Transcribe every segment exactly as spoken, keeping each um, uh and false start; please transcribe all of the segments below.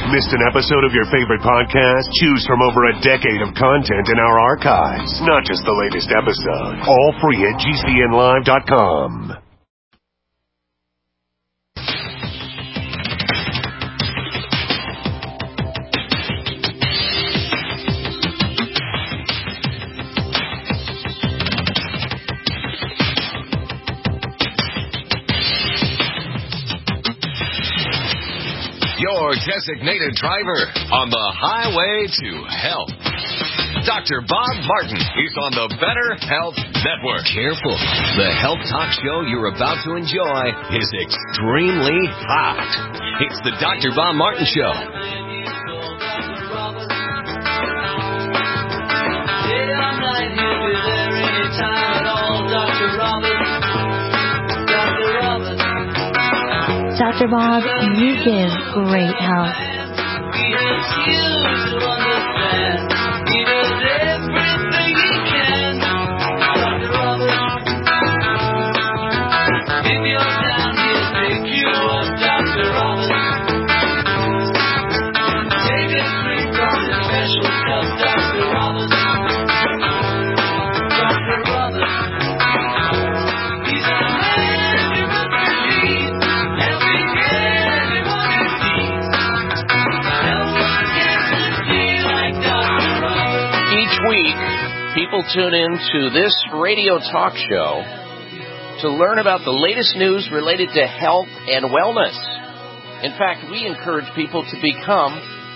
Missed an episode of your favorite podcast? Choose from over a decade of content in our archives, not just the latest episode. All free at G C N live dot com. Your designated driver on the highway to health. Doctor Bob Martin is on the Better Health Network. Careful. The health talk show you're about to enjoy is extremely hot. It's the Doctor Bob Martin Show. Doctor Bob, you give great help. People tune in to this radio talk show to learn about the latest news related to health and wellness. In fact, we encourage people to become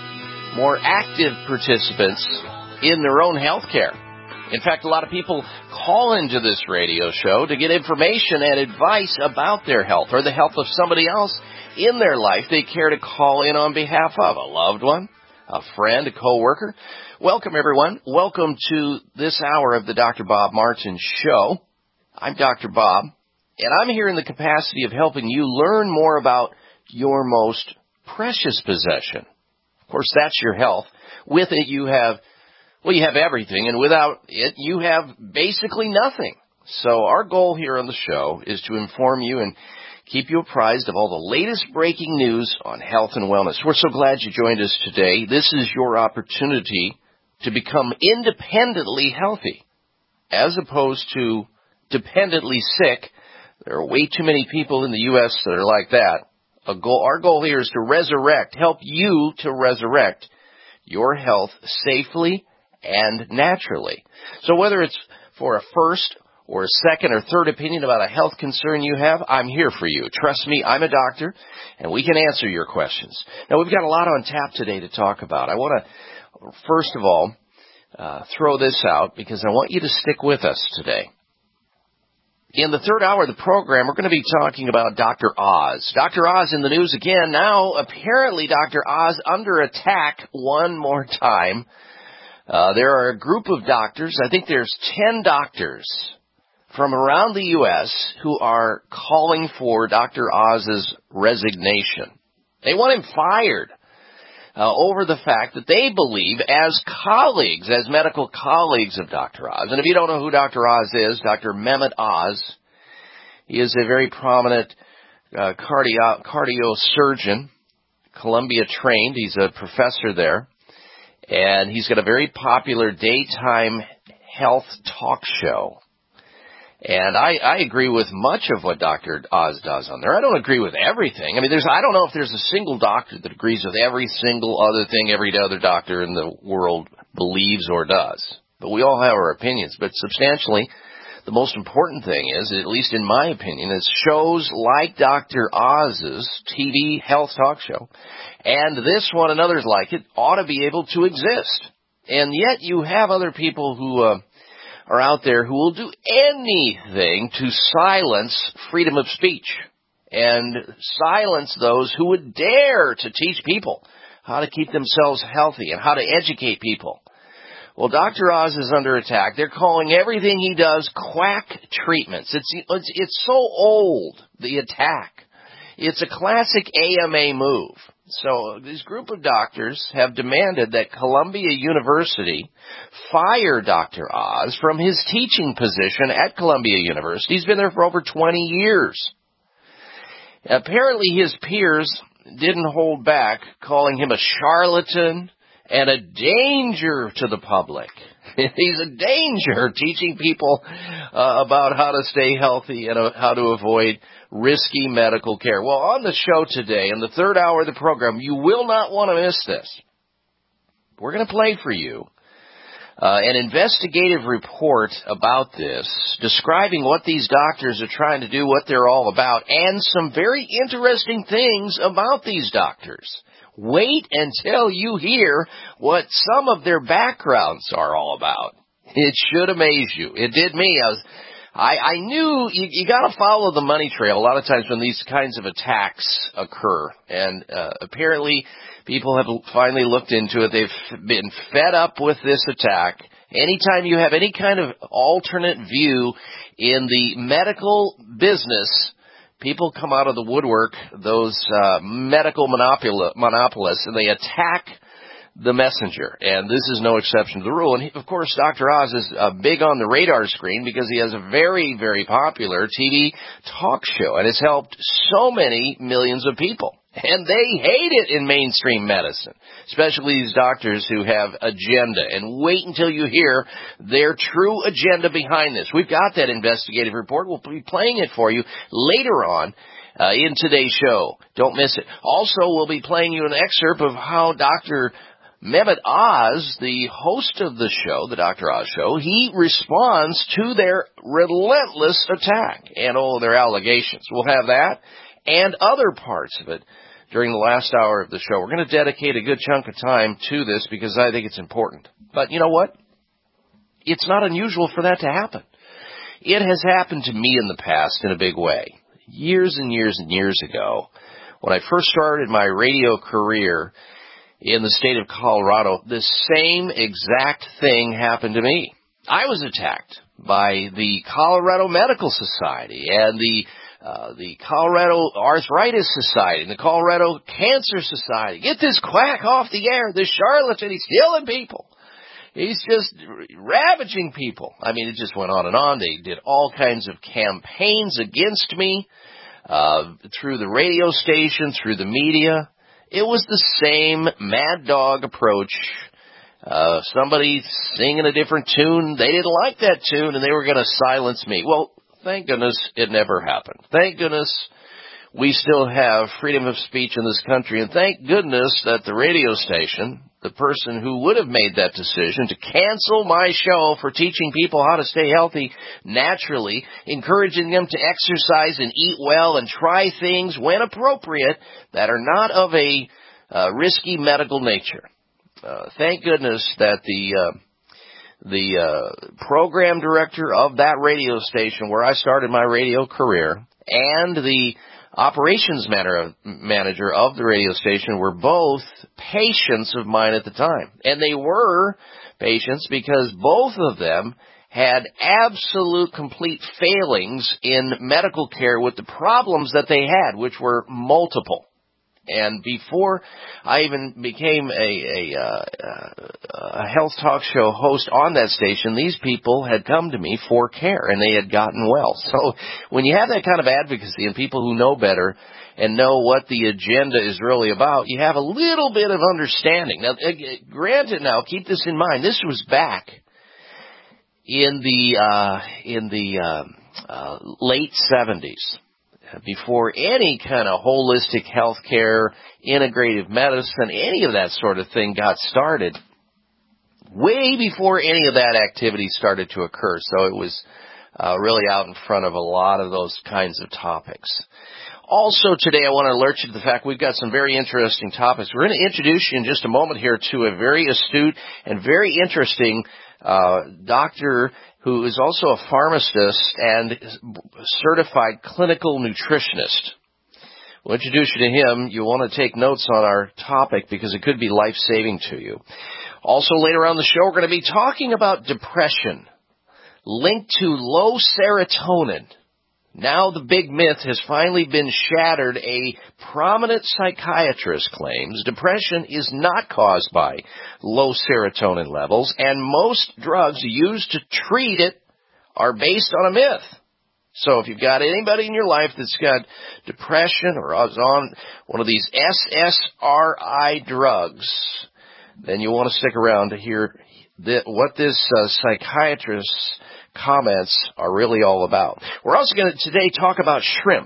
more active participants in their own health care. In fact, a lot of people call into this radio show to get information and advice about their health or the health of somebody else in their life they care to call in on behalf of, a loved one, a friend, a coworker. Welcome, everyone. Welcome to this hour of the Doctor Bob Martin Show. I'm Doctor Bob, and I'm here in the capacity of helping you learn more about your most precious possession. Of course, that's your health. With it, you have, well, you have everything, and without it, you have basically nothing. So our goal here on the show is to inform you and keep you apprised of all the latest breaking news on health and wellness. We're so glad you joined us today. This is your opportunity to become independently healthy, as opposed to dependently sick. There are way too many people in the U S that are like that. A goal, our goal here is to resurrect, help you to resurrect your health safely and naturally. So whether it's for a first or a second or third opinion about a health concern you have, I'm here for you. Trust me, I'm a doctor, and we can answer your questions. Now, we've got a lot on tap today to talk about. I want to First of all, uh, throw this out because I want you to stick with us today. In the third hour of the program, we're going to be talking about Doctor Oz. Doctor Oz in the news again. Now, apparently, Doctor Oz under attack one more time. Uh, there are a group of doctors, I think there's ten doctors from around the U S who are calling for Doctor Oz's resignation. They want him fired. Uh, over the fact that they believe, as colleagues, as medical colleagues of Doctor Oz, and if you don't know who Doctor Oz is, Doctor Mehmet Oz, he is a very prominent uh, cardio cardiosurgeon, Columbia trained. He's a professor there, and he's got a very popular daytime health talk show. And I, I agree with much of what Doctor Oz does on there. I don't agree with everything. I mean, there's I don't know if there's a single doctor that agrees with every single other thing every other doctor in the world believes or does. But we all have our opinions. But substantially, the most important thing is, at least in my opinion, is shows like Doctor Oz's T V health talk show, and this one and others like it, ought to be able to exist. And yet you have other people who Uh, are out there who will do anything to silence freedom of speech and silence those who would dare to teach people how to keep themselves healthy and how to educate people. Well, Doctor Oz is under attack. They're calling everything he does quack treatments. It's, it's, it's so old, the attack. It's a classic A M A move. So this group of doctors have demanded that Columbia University fire Doctor Oz from his teaching position at Columbia University. He's been there for over twenty years. Apparently his peers didn't hold back, calling him a charlatan and a danger to the public. He's a danger, teaching people uh, about how to stay healthy and uh, how to avoid risky medical care. Well, on the show today, in the third hour of the program, you will not want to miss this. We're going to play for you uh, an investigative report about this, describing what these doctors are trying to do, what they're all about, and some very interesting things about these doctors. Wait until you hear what some of their backgrounds are all about. It should amaze you. It did me. I was, I, I knew you, you got to follow the money trail a lot of times when these kinds of attacks occur. And uh, apparently people have finally looked into it. They've been fed up with this attack. Anytime you have any kind of alternate view in the medical business, people come out of the woodwork, those uh, medical monopol- monopolists, and they attack the messenger. And this is no exception to the rule. And, he, of course, Doctor Oz is uh, big on the radar screen because he has a very, very popular T V talk show, and has helped so many millions of people. And they hate it in mainstream medicine, especially these doctors who have agenda. And wait until you hear their true agenda behind this. We've got that investigative report. We'll be playing it for you later on uh, in today's show. Don't miss it. Also, we'll be playing you an excerpt of how Doctor Mehmet Oz, the host of the show, the Doctor Oz Show, he responds to their relentless attack and all of their allegations. We'll have that and other parts of it during the last hour of the show. We're going to dedicate a good chunk of time to this because I think it's important. But you know what? It's not unusual for that to happen. It has happened to me in the past in a big way. Years and years and years ago, when I first started my radio career in the state of Colorado, the same exact thing happened to me. I was attacked by the Colorado Medical Society and the Uh, the Colorado Arthritis Society and the Colorado Cancer Society. Get this quack off the air, this charlatan, he's killing people. He's just ravaging people. I mean, it just went on and on. They did all kinds of campaigns against me uh, through the radio station, through the media. It was the same mad dog approach. Uh, somebody singing a different tune, they didn't like that tune, and they were going to silence me. Well, thank goodness it never happened. Thank goodness we still have freedom of speech in this country. And thank goodness that the radio station, the person who would have made that decision to cancel my show for teaching people how to stay healthy naturally, encouraging them to exercise and eat well and try things when appropriate that are not of a uh, risky medical nature. Uh, thank goodness that the Uh, the uh, program director of that radio station where I started my radio career and the operations manager of the radio station were both patients of mine at the time. And they were patients because both of them had absolute complete failings in medical care with the problems that they had, which were multiple. And before I even became a, a, uh, a health talk show host on that station, these people had come to me for care, and they had gotten well. So when you have that kind of advocacy and people who know better and know what the agenda is really about, you have a little bit of understanding. Now, granted, now keep this in mind. This was back in the uh, in the uh, uh, late seventies. Before any kind of holistic health care, integrative medicine, any of that sort of thing got started, way before any of that activity started to occur. So it was uh, really out in front of a lot of those kinds of topics. Also today, I want to alert you to the fact we've got some very interesting topics. We're going to introduce you in just a moment here to a very astute and very interesting uh, doctor who is also a pharmacist and certified clinical nutritionist. We'll introduce you to him. You'll want to take notes on our topic because it could be life-saving to you. Also, later on the show, we're going to be talking about depression linked to low serotonin. Now the big myth has finally been shattered. A prominent psychiatrist claims depression is not caused by low serotonin levels, and most drugs used to treat it are based on a myth. So if you've got anybody in your life that's got depression or is on one of these S S R I drugs, then you want to stick around to hear th- what this uh, psychiatrist's comments are really all about. We're also going to today talk about shrimp.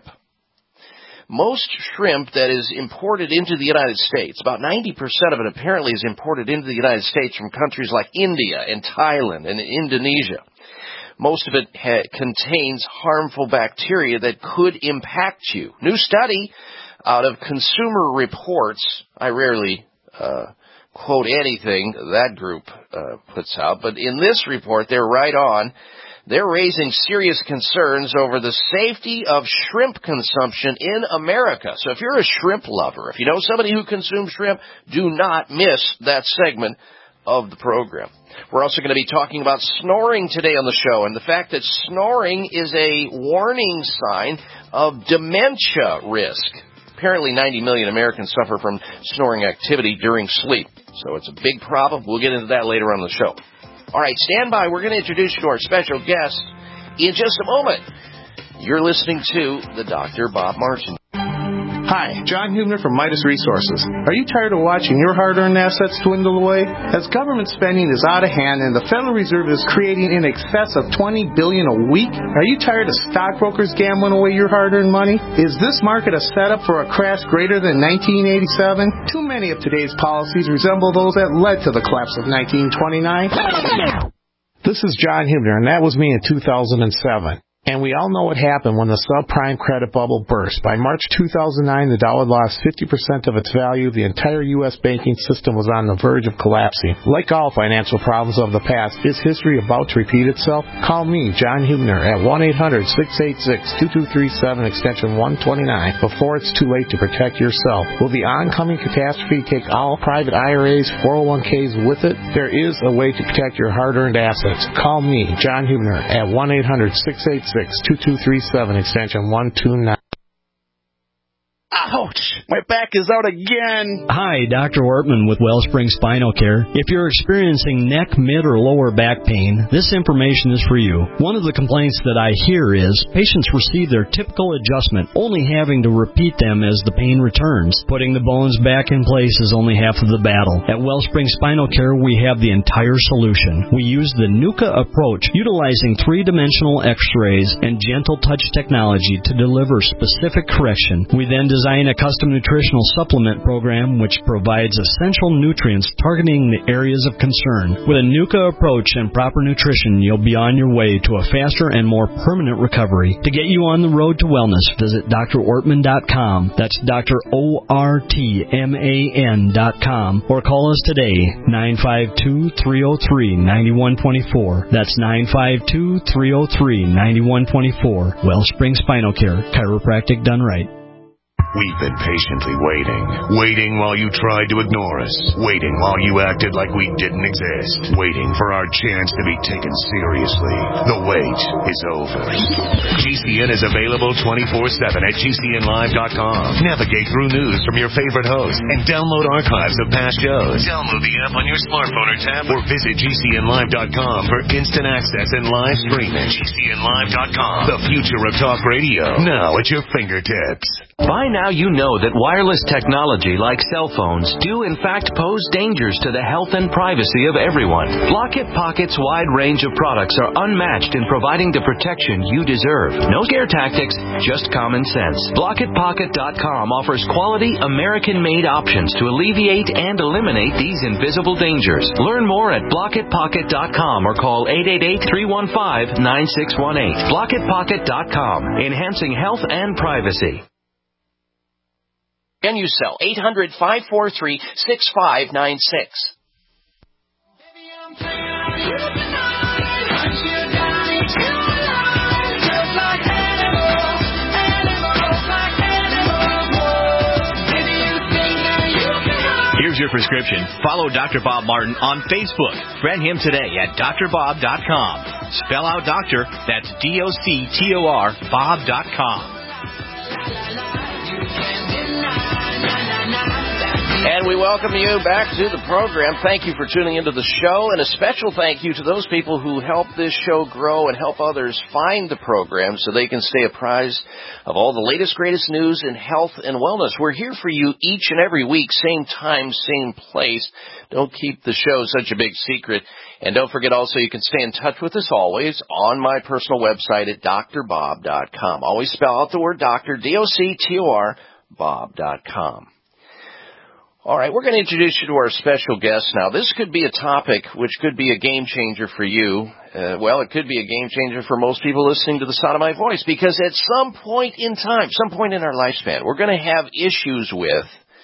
Most shrimp that is imported into the United States, about ninety percent of it apparently is imported into the United States from countries like India and Thailand and Indonesia. Most of it ha- contains harmful bacteria that could impact you. New study out of Consumer Reports. I rarely uh, quote anything that group uh, puts out, but in this report, they're right on. They're raising serious concerns over the safety of shrimp consumption in America. So if you're a shrimp lover, if you know somebody who consumes shrimp, do not miss that segment of the program. We're also going to be talking about snoring today on the show and the fact that snoring is a warning sign of dementia risk. Apparently ninety million Americans suffer from snoring activity during sleep. So it's a big problem. We'll get into that later on in the show. All right, stand by. We're going to introduce you to our special guest in just a moment. You're listening to the Doctor Bob Martin. Hi, John Hubner from Midas Resources. Are you tired of watching your hard-earned assets dwindle away? As government spending is out of hand and the Federal Reserve is creating in excess of twenty billion dollars a week, are you tired of stockbrokers gambling away your hard-earned money? Is this market a setup for a crash greater than nineteen eighty-seven? Too many of today's policies resemble those that led to the collapse of nineteen twenty-nine. This is John Hubner, and that was me in two thousand seven. And we all know what happened when the subprime credit bubble burst. By March two thousand nine, the dollar lost fifty percent of its value. The entire U S banking system was on the verge of collapsing. Like all financial problems of the past, is history about to repeat itself? Call me, John Hubner, at one eight hundred six eight six two two three seven, extension one twenty-nine, before it's too late to protect yourself. Will the oncoming catastrophe take all private I R As, four oh one k's with it? There is a way to protect your hard-earned assets. Call me, John Hubner, at one eight hundred six eight six two two three seven, extension one two nine. Ouch! My back is out again! Hi, Doctor Ortman with Wellspring Spinal Care. If you're experiencing neck, mid, or lower back pain, this information is for you. One of the complaints that I hear is patients receive their typical adjustment, only having to repeat them as the pain returns. Putting the bones back in place is only half of the battle. At Wellspring Spinal Care, we have the entire solution. We use the NUCA approach, utilizing three-dimensional x-rays and gentle touch technology to deliver specific correction. We then design a custom nutritional supplement program which provides essential nutrients targeting the areas of concern. With a NUCA approach and proper nutrition, you'll be on your way to a faster and more permanent recovery. To get you on the road to wellness, visit D R ortman dot com. That's D R O R T M A N dot com. Or call us today, nine five two, three oh three, nine one two four. That's nine five two, three oh three, nine one two four. Wellspring Spinal Care, chiropractic done right. We've been patiently waiting. Waiting while you tried to ignore us. Waiting while you acted like we didn't exist. Waiting for our chance to be taken seriously. The wait is over. G C N is available twenty-four seven at G C N live dot com. Navigate through news from your favorite hosts and download archives of past shows. Download the app on your smartphone or tablet or visit G C N live dot com for instant access and live streaming. G C N live dot com. The future of talk radio. Now at your fingertips. By now you know that wireless technology like cell phones do in fact pose dangers to the health and privacy of everyone. Blockit Pocket's wide range of products are unmatched in providing the protection you deserve. No scare tactics, just common sense. Blockit Pocket dot com offers quality American-made options to alleviate and eliminate these invisible dangers. Learn more at Blockit Pocket dot com or call eight eight eight, three one five, nine six one eight. Blockit Pocket dot com, enhancing health and privacy. Can you sell? eight hundred, five four three, six five nine six. Here's your prescription. Follow Doctor Bob Martin on Facebook. Friend him today at D R bob dot com. Spell out doctor, that's D O C T O R, Bob dot com. And we welcome you back to the program. Thank you for tuning into the show, and a special thank you to those people who help this show grow and help others find the program so they can stay apprised of all the latest, greatest news in health and wellness. We're here for you each and every week, same time, same place. Don't keep the show such a big secret. And don't forget also you can stay in touch with us always on my personal website at D R bob dot com. Always spell out the word doctor, D O C T O R, bob dot com. All right, we're going to introduce you to our special guest now. This could be a topic which could be a game changer for you. Uh, well, it could be a game changer for most people listening to the sound of my voice, because at some point in time, some point in our lifespan, we're going to have issues with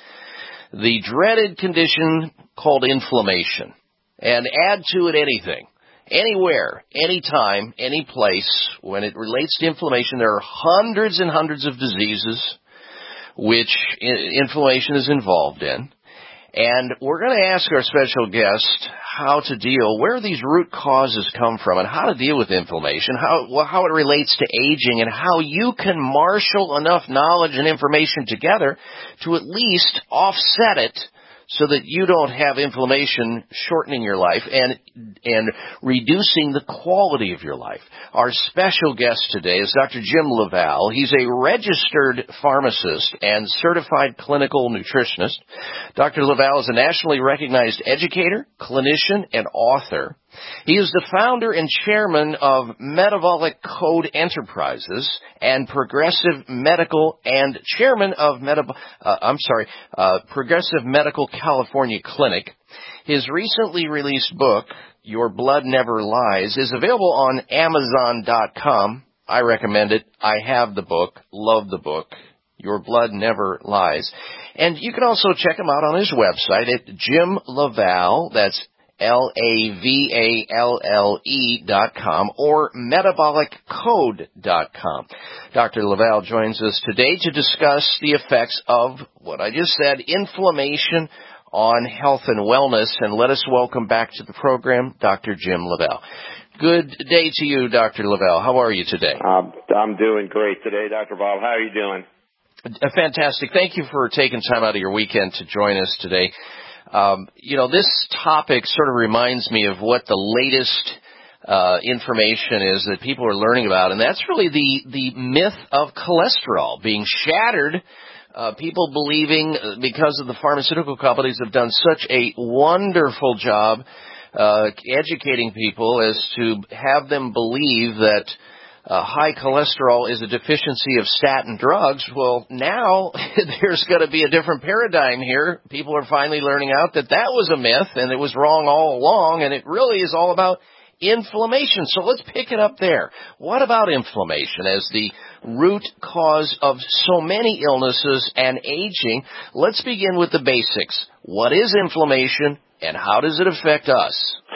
the dreaded condition called inflammation. And add to it anything, anywhere, anytime, any place. When it relates to inflammation, there are hundreds and hundreds of diseases which inflammation is involved in. And we're going to ask our special guest how to deal, where these root causes come from, and how to deal with inflammation, how, well, how it relates to aging, and how you can marshal enough knowledge and information together to at least offset it so that you don't have inflammation shortening your life and and reducing the quality of your life. Our special guest today is Doctor Jim LaValle. He's a registered pharmacist and certified clinical nutritionist. Doctor LaValle is a nationally recognized educator, clinician, and author. He is the founder and chairman of Metabolic Code Enterprises and Progressive Medical and chairman of Metab- uh, I'm sorry, uh, Progressive Medical California Clinic. His recently released book, Your Blood Never Lies, is available on Amazon dot com. I recommend it. I have the book. Love the book. Your Blood Never Lies. And you can also check him out on his website at Jim LaValle. That's L A V A L L E dot com or metabolic code dot com. Doctor LaValle joins us today to discuss the effects of what I just said, inflammation on health and wellness. And let us welcome back to the program Doctor Jim LaValle. Good day to you, Doctor LaValle. How are you today? Um, I'm doing great today, Doctor Bob. How are you doing? Uh, fantastic. Thank you for taking time out of your weekend to join us today. Um, you know, this topic sort of reminds me of what the latest uh, information is that people are learning about, and that's really the, the myth of cholesterol being shattered. Uh, people believing, uh, because of the pharmaceutical companies have done such a wonderful job uh, educating people as to have them believe that Uh, high cholesterol is a deficiency of statin drugs. Well, now there's going to be a different paradigm here. People are finally learning out that that was a myth and it was wrong all along, and it really is all about inflammation. So let's pick it up there. What about inflammation as the root cause of so many illnesses and aging? Let's begin with the basics. What is inflammation and how does it affect us?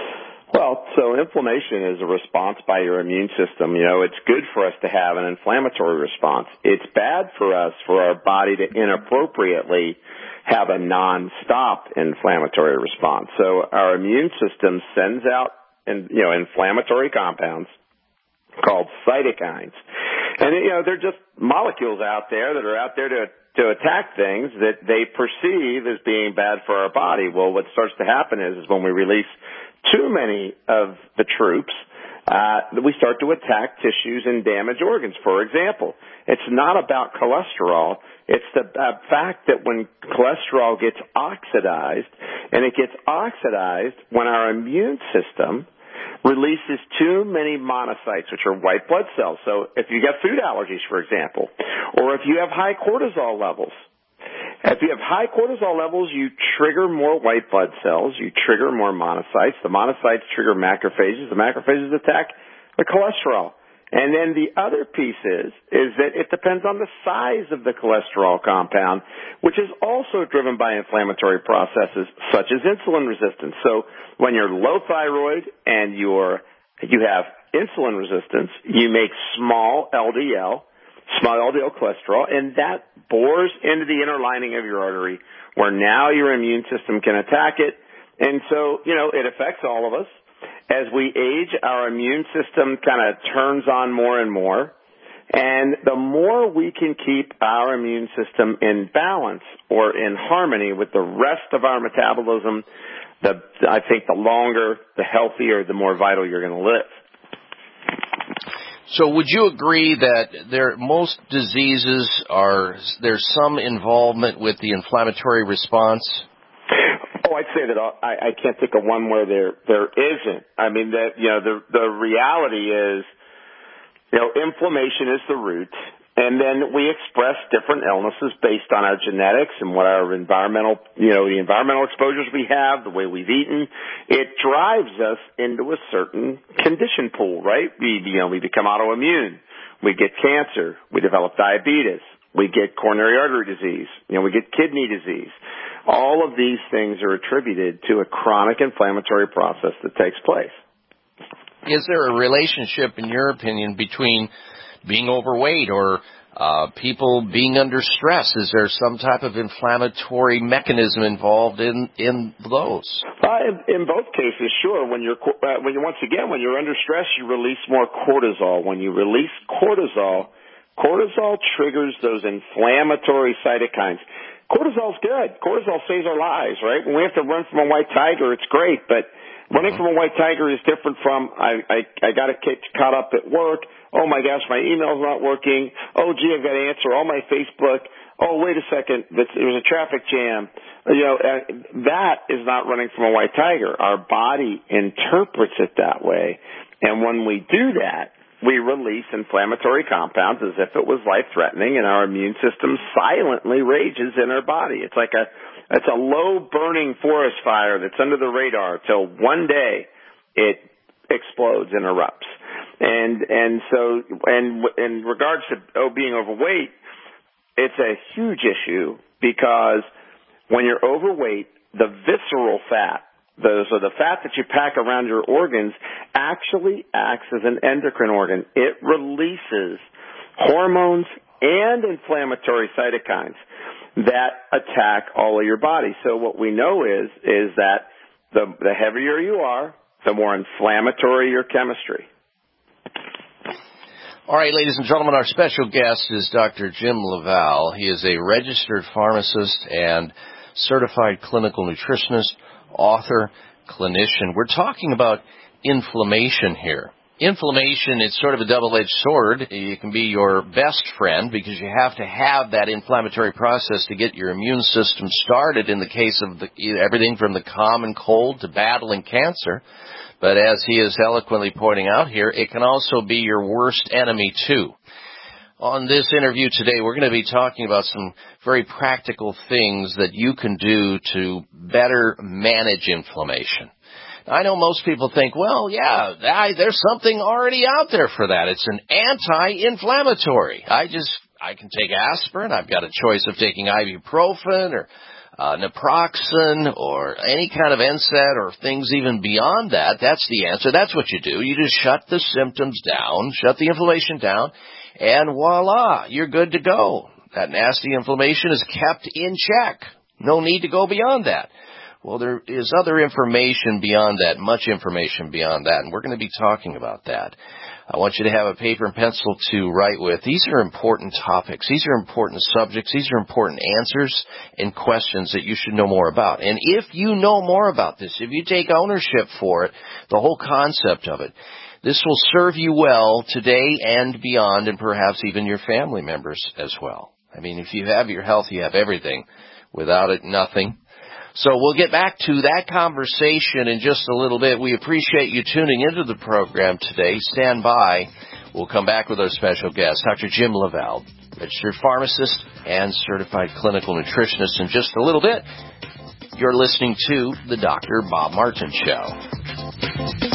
Well, so inflammation is a response by your immune system. You know, it's good for us to have an inflammatory response. It's bad for us, for our body to inappropriately have a non-stop inflammatory response. So our immune system sends out, in, you know, inflammatory compounds called cytokines. And, you know, they're just molecules out there that are out there to to attack things that they perceive as being bad for our body. Well, what starts to happen is, is when we release too many of the troops, uh, we start to attack tissues and damage organs. For example, it's not about cholesterol. It's the uh, fact that when cholesterol gets oxidized, and it gets oxidized when our immune system releases too many monocytes, which are white blood cells. So if you get food allergies, for example, or if you have high cortisol levels, if you have high cortisol levels, you trigger more white blood cells, you trigger more monocytes. The monocytes trigger macrophages. The macrophages attack the cholesterol. And then the other piece is, is that it depends on the size of the cholesterol compound, which is also driven by inflammatory processes such as insulin resistance. So when you're low thyroid and you're, you have insulin resistance, you make small L D L, small L D L cholesterol, and that bores into the inner lining of your artery where now your immune system can attack it. And so, you know, it affects all of us. As we age, our immune system kind of turns on more and more. And the more we can keep our immune system in balance or in harmony with the rest of our metabolism, the, I think the longer, the healthier, the more vital you're going to live. So would you agree that there most diseases are, there's some involvement with the inflammatory response? Oh, I'd say that I, I can't think of one where there there isn't. I mean, that you know, the the reality is, you know, inflammation is the root, and then we express different illnesses based on our genetics and what our environmental, you know, the environmental exposures we have, the way we've eaten. It drives us into a certain condition pool, right? We, you know, we become autoimmune. We get cancer. We develop diabetes. We get coronary artery disease. You know, we get kidney disease. All of these things are attributed to a chronic inflammatory process that takes place. Is there a relationship, in your opinion, between being overweight or uh, people being under stress? Is there some type of inflammatory mechanism involved in, in those? Uh, in, in both cases, sure. When you're, uh, when you once again, when you're under stress, you release more cortisol. When you release cortisol, cortisol triggers those inflammatory cytokines. Cortisol's good. Cortisol saves our lives, right? When we have to run from a white tiger, it's great, but running from a white tiger is different from I, I, I got to get caught up at work. Oh my gosh, my email's not working. Oh gee, I've got to answer all my Facebook. Oh wait a second, there was a traffic jam. You know, that is not running from a white tiger. Our body interprets it that way, and when we do that, we release inflammatory compounds as if it was life-threatening, and our immune system silently rages in our body. It's like a, it's a low-burning forest fire that's under the radar till one day it explodes and erupts. And and so, and in regards to oh, being overweight, it's a huge issue because when you're overweight, the visceral fat, The, so the fat that you pack around your organs actually acts as an endocrine organ. It releases hormones and inflammatory cytokines that attack all of your body. So what we know is is that the, the heavier you are, the more inflammatory your chemistry. All right, ladies and gentlemen, our special guest is Doctor Jim LaValle. He is a registered pharmacist and certified clinical nutritionist, author, clinician. We're talking about inflammation here. Inflammation is sort of a double-edged sword. It can be your best friend because you have to have that inflammatory process to get your immune system started in the case of the, everything from the common cold to battling cancer. But as he is eloquently pointing out here, it can also be your worst enemy too. On this interview today, we're going to be talking about some very practical things that you can do to better manage inflammation. I know most people think, well, yeah, I, there's something already out there for that. It's an anti-inflammatory. I just, I can take aspirin. I've got a choice of taking ibuprofen or uh, naproxen or any kind of N SAID or things even beyond that. That's the answer. That's what you do. You just shut the symptoms down, shut the inflammation down, and voila, you're good to go. That nasty inflammation is kept in check. No need to go beyond that. Well, there is other information beyond that, much information beyond that, and we're going to be talking about that. I want you to have a paper and pencil to write with. These are important topics. These are important subjects. These are important answers and questions that you should know more about. And if you know more about this, if you take ownership for it, the whole concept of it, this will serve you well today and beyond, and perhaps even your family members as well. I mean, if you have your health, you have everything. Without it, nothing. So we'll get back to that conversation in just a little bit. We appreciate you tuning into the program today. Stand by. We'll come back with our special guest, Doctor Jim LaValle, registered pharmacist and certified clinical nutritionist. In just a little bit, you're listening to the Doctor Bob Martin Show.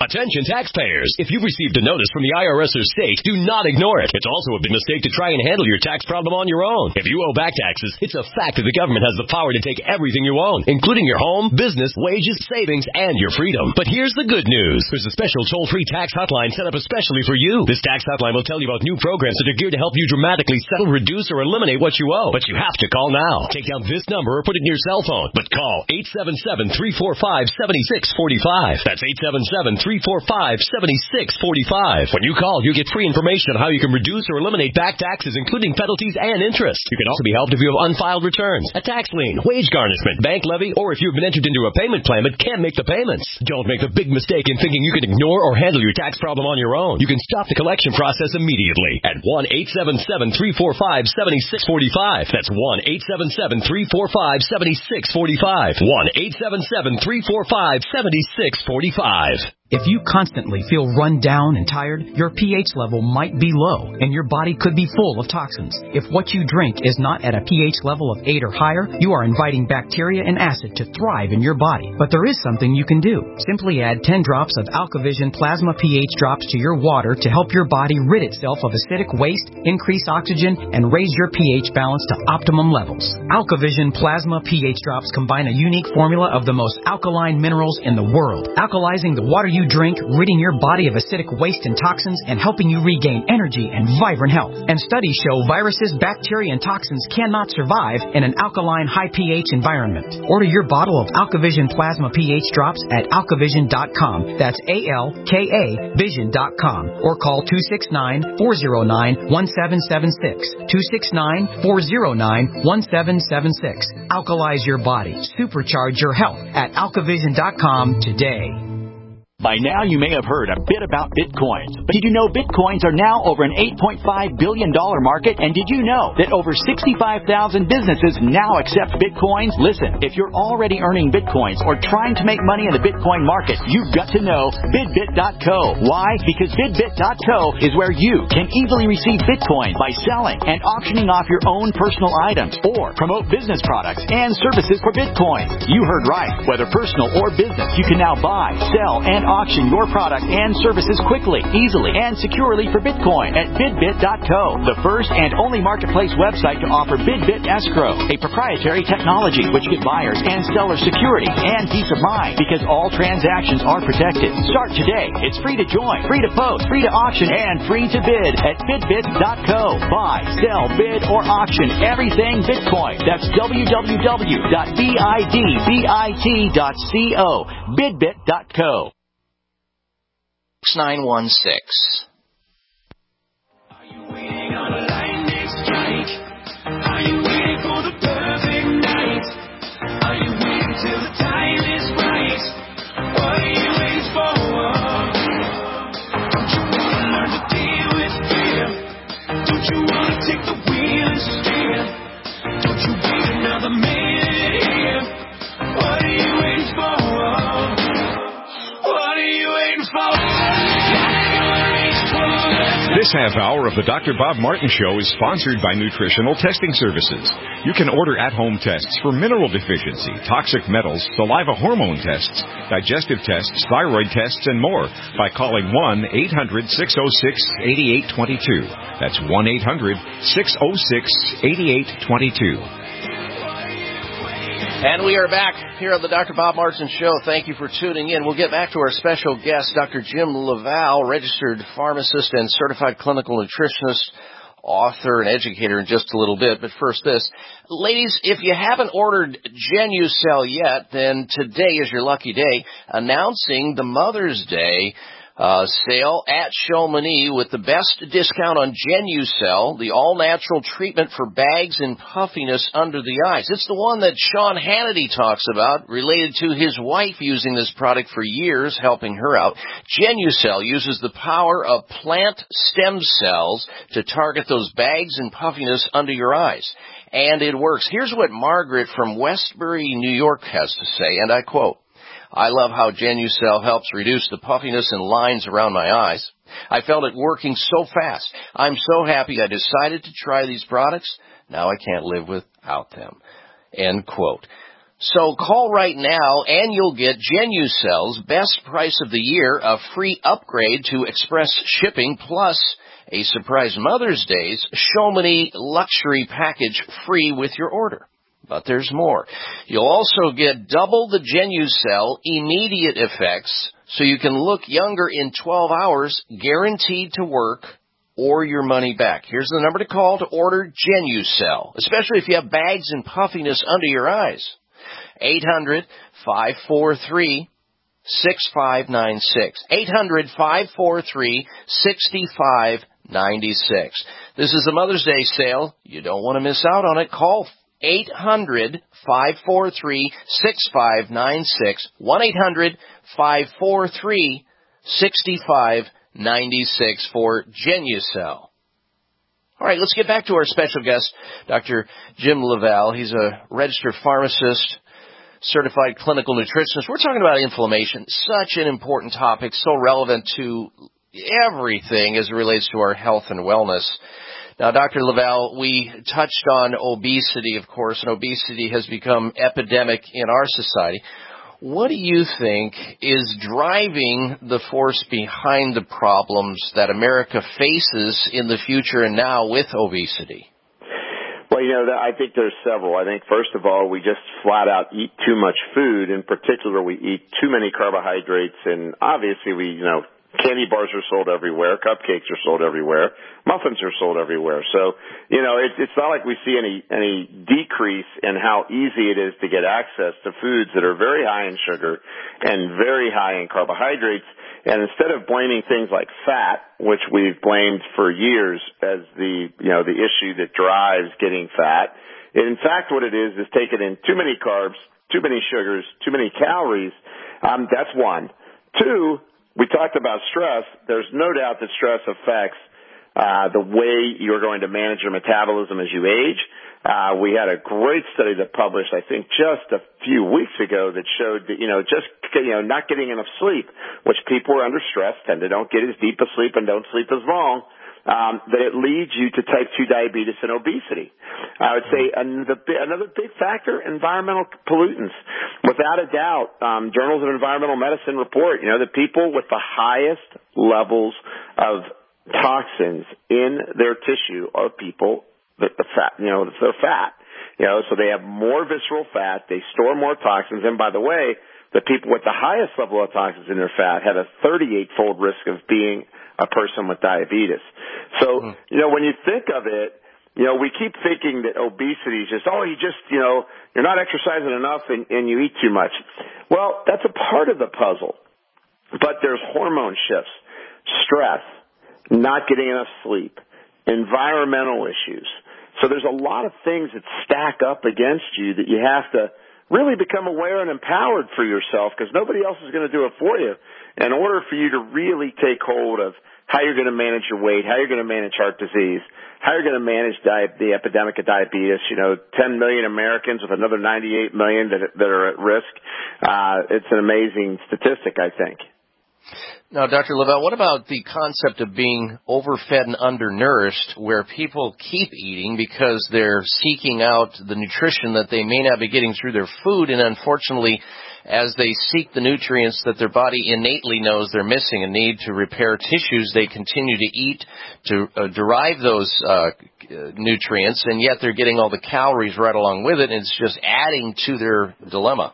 Attention taxpayers. If you've received a notice from the I R S or state, do not ignore it. It's also a big mistake to try and handle your tax problem on your own. If you owe back taxes, it's a fact that the government has the power to take everything you own, including your home, business, wages, savings, and your freedom. But here's the good news. There's a special toll-free tax hotline set up especially for you. This tax hotline will tell you about new programs that are geared to help you dramatically settle, reduce, or eliminate what you owe. But you have to call now. Take down this number or put it in your cell phone. But call eight seven seven, three four five, seven six four five. That's eight seven seven, three four five, seven six four five. When you call, you get free information on how you can reduce or eliminate back taxes, including penalties and interest. You can also be helped if you have unfiled returns, a tax lien, wage garnishment, bank levy, or if you've been entered into a payment plan but can't make the payments. Don't make the big mistake in thinking you can ignore or handle your tax problem on your own. You can stop the collection process immediately at one eight seven seven, three four five, seven six four five. That's one eight seven seven, three four five, seven six four five. one eight seven seven, three four five, seven six four five. If you constantly feel run down and tired, your pH level might be low, and your body could be full of toxins. If what you drink is not at a pH level of eight or higher, you are inviting bacteria and acid to thrive in your body. But there is something you can do. Simply add ten drops of AlkaVision Plasma pH drops to your water to help your body rid itself of acidic waste, increase oxygen, and raise your pH balance to optimum levels. AlkaVision Plasma pH drops combine a unique formula of the most alkaline minerals in the world, alkalizing the water you drink, ridding your body of acidic waste and toxins, and helping you regain energy and vibrant health. And studies show viruses, bacteria, and toxins cannot survive in an alkaline, high pH environment. Order your bottle of AlkaVision Plasma pH drops at alkavision dot com. That's A L K A vision dot com. Or call two six nine, four zero nine, one seven seven six. two six nine, four zero nine, one seven seven six. Alkalize your body. Supercharge your health at alkavision dot com today. By now, you may have heard a bit about Bitcoins. But did you know Bitcoins are now over an eight point five billion dollars market? And did you know that over sixty-five thousand businesses now accept Bitcoins? Listen, if you're already earning Bitcoins or trying to make money in the Bitcoin market, you've got to know Bidbit dot co. Why? Because Bidbit dot co is where you can easily receive Bitcoin by selling and auctioning off your own personal items or promote business products and services for Bitcoin. You heard right. Whether personal or business, you can now buy, sell, and auction your product and services quickly, easily, and securely for Bitcoin at Bidbit dot co, the first and only marketplace website to offer Bidbit Escrow, a proprietary technology which gives buyers and sellers security and peace of mind because all transactions are protected. Start today. It's free to join, free to post, free to auction, and free to bid at Bidbit dot co. Buy, sell, bid, or auction everything Bitcoin. That's w w w dot bidbit dot co. Bidbit dot co. six nine one six. Are you waiting on a lightning strike? Are you waiting for the perfect night? Are you waiting till the time is right? What are you waiting for? Don't you want to learn to deal with fear? Don't you want to take the wheel and steer? Don't you wait another minute here? What are you waiting for? What are you waiting for? This half hour of the Doctor Bob Martin Show is sponsored by Nutritional Testing Services. You can order at-home tests for mineral deficiency, toxic metals, saliva hormone tests, digestive tests, thyroid tests, and more by calling one eight hundred, six oh six, eight eight two two. That's one eight hundred, six oh six, eight eight two two. And we are back here on the Doctor Bob Martin Show. Thank you for tuning in. We'll get back to our special guest, Doctor Jim LaValle, registered pharmacist and certified clinical nutritionist, author, and educator in just a little bit. But first this. Ladies, if you haven't ordered Genucel yet, then today is your lucky day, announcing the Mother's Day Uh, sale at Chamonix with the best discount on Genucel, the all-natural treatment for bags and puffiness under the eyes. It's the one that Sean Hannity talks about, related to his wife using this product for years, helping her out. Genucel uses the power of plant stem cells to target those bags and puffiness under your eyes. And it works. Here's what Margaret from Westbury, New York has to say, and I quote, "I love how Genucel helps reduce the puffiness and lines around my eyes. I felt it working so fast. I'm so happy I decided to try these products. Now I can't live without them." End quote. So call right now and you'll get GenuCell's best price of the year, a free upgrade to express shipping, plus a surprise Mother's Day's Show Me luxury package free with your order. But there's more. You'll also get double the GenuCell immediate effects so you can look younger in twelve hours, guaranteed to work, or your money back. Here's the number to call to order GenuCell, especially if you have bags and puffiness under your eyes. eight hundred, five four three, six five nine six. eight hundred, five four three, six five nine six. This is the Mother's Day sale. You don't want to miss out on it. Call eight hundred, five four three, six five nine six. one eight hundred, five four three, six five nine six for GenuCell. All right, let's get back to our special guest, Doctor Jim LaValle. He's a registered pharmacist, certified clinical nutritionist. We're talking about inflammation, such an important topic, so relevant to everything as it relates to our health and wellness. Now, Doctor LaValle, we touched on obesity, of course, and obesity has become epidemic in our society. What do you think is driving the force behind the problems that America faces in the future and now with obesity? Well, you know, I think there's several. I think, first of all, we just flat out eat too much food. In particular, we eat too many carbohydrates, and obviously we, you know, candy bars are sold everywhere, cupcakes are sold everywhere, muffins are sold everywhere. So, you know, it, it's not like we see any any decrease in how easy it is to get access to foods that are very high in sugar and very high in carbohydrates. And instead of blaming things like fat, which we've blamed for years as the, you know, the issue that drives getting fat, in fact what it is is taking in too many carbs, too many sugars, too many calories. Um, that's one. Two, we talked about stress. There's no doubt that stress affects uh, the way you're going to manage your metabolism as you age. Uh, we had a great study that published, I think, just a few weeks ago that showed that, you know, just, you know, not getting enough sleep, which people who are under stress tend to don't get as deep a sleep and don't sleep as long, um, that it leads you to type two diabetes and obesity. I would say another, another big factor, environmental pollutants. Without a doubt, um, Journals of Environmental Medicine report, you know, the people with the highest levels of toxins in their tissue are people that the fat, you know, they're fat. You know, so they have more visceral fat, they store more toxins, and by the way, the people with the highest level of toxins in their fat have a thirty-eight-fold risk of being a person with diabetes. So, mm. you know, when you think of it, you know, we keep thinking that obesity is just, oh, you just, you know, you're not exercising enough and, and you eat too much. Well, that's a part of the puzzle. But there's hormone shifts, stress, not getting enough sleep, environmental issues. So there's a lot of things that stack up against you that you have to really become aware and empowered for yourself, because nobody else is going to do it for you. In order for you to really take hold of how you're going to manage your weight, how you're going to manage heart disease, how you're going to manage di- the epidemic of diabetes, you know, ten million Americans with another ninety-eight million that, that are at risk. Uh, it's an amazing statistic, I think. Now, Doctor LaValle, what about the concept of being overfed and undernourished, where people keep eating because they're seeking out the nutrition that they may not be getting through their food, and unfortunately, as they seek the nutrients that their body innately knows they're missing and need to repair tissues, they continue to eat to uh, derive those uh, nutrients, and yet they're getting all the calories right along with it, and it's just adding to their dilemma.